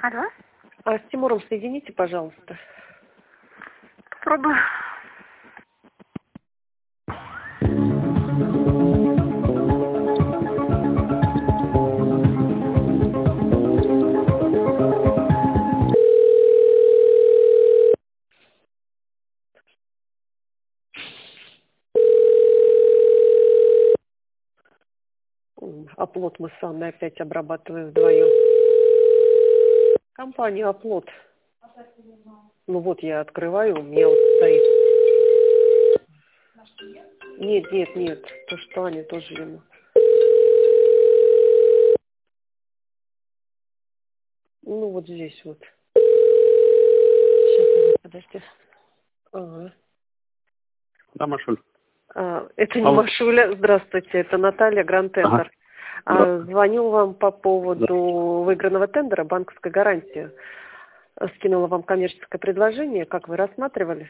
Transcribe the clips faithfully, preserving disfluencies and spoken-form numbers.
Алло, А с Тимуром соедините, пожалуйста. попробую. М, Оплот мы с Анной опять обрабатываем вдвоем. Компания Оплот. Ну вот я открываю, у меня вот стоит. Нет, нет, нет. То, что Аня тоже ему. Ну вот здесь вот. Сейчас, подожди. Ага. Да, Машуль. А, это не Алло. Машуля. Здравствуйте, это Наталья, Гранд Тендер. Ага. А, Да. звоню вам по поводу Да. выигранного тендера, банковской гарантии. Скинула вам коммерческое предложение. Как вы рассматривали?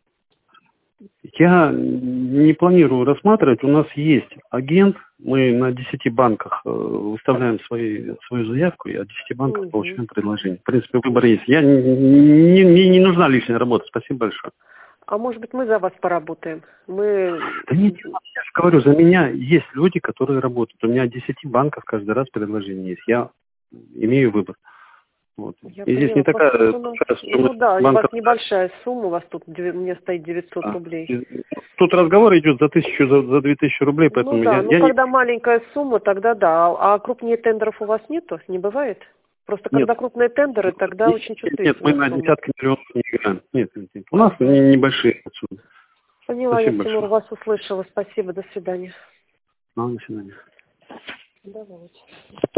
Я не планирую рассматривать. У нас есть агент. Мы на десяти банках э, выставляем свои, свою заявку, и от десяти банков Угу. получаем предложение. В принципе, выбор есть. Я не, не, не- не нужна лишняя работа. Спасибо большое. А может быть, мы за вас поработаем? Мы... Да нет, я же говорю, за меня есть люди, которые работают. У меня от десяти банков каждый раз предложение есть. Я имею выбор. Вот. Я И здесь не поняла. такая Просто у нас... большая Ну стоимость да, у вас банка. небольшая сумма, у вас тут, девя- у меня стоит девятьсот А, рублей. и- Тут разговор идет за тысячу, за, за две тысячи рублей, Ну поэтому да, я, ну я не... когда маленькая сумма, тогда да. А а крупнее тендеров у вас нету? Не бывает? Просто Нет. когда крупные тендеры, тогда Нет, очень нет, мы чувствительная на сумма. десятки миллионов не играем. Нет, нет, нет. У нас Ага. не- небольшие суммы. Поняла я, Спасибо Тимур, большое. вас услышала. Спасибо, до свидания. Ну, до свидания. Давайте.